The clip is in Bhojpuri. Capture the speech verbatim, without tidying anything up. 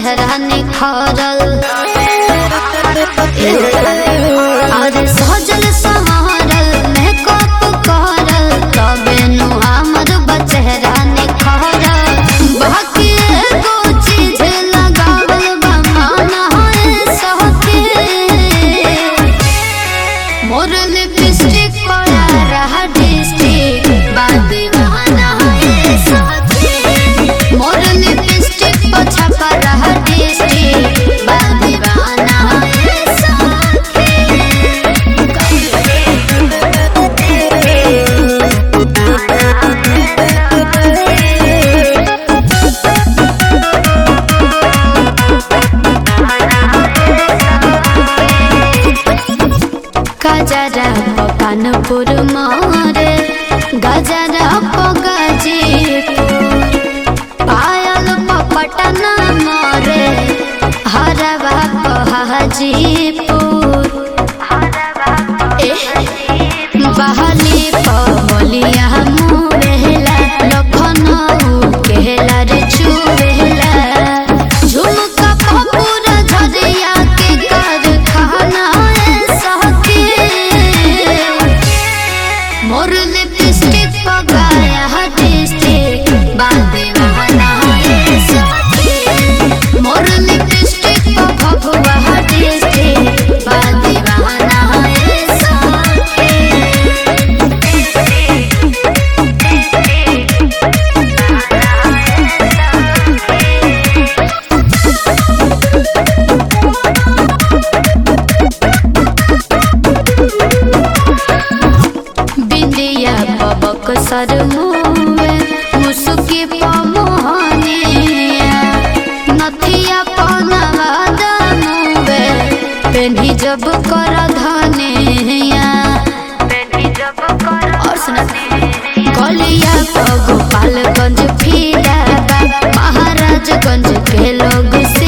चेहरा निखरल अरे सजल संवरल मेकअप करल तबे नु हमर चेहरा निखरल बाकी एगो चीज लगावल बा माना है सके मोर लिपस्टिक पड़ा रहा डिस्ट्रिक्ट बात दीवाना है सके मोर लिपस्टिक पछा पर रहा डिस्ट्रिक्ट बात दीवाना है सके गजरा कानपुर मारे गजरा गाजीपुर पायल पटना मारे हरवा हाजीपुर बहली पलिया मुरेला लखनऊ केला रे चुरेला झुमका पूरा झरिया के कारखाना मोर लिपस्टिक पगाया डिस्ट्रिक्ट बात दीवाना है सके मोर लिपस्टिक पभुआ डिस्ट्रिक्ट बात दीवाना है सके बिंदिया बबक सर मुए मुसुकी पमोहनिया नथिया पनवा दमुए पेन्ही जब कर धनिया और सुना कलिया गोपालगंज फिरा महाराजगंज के लोग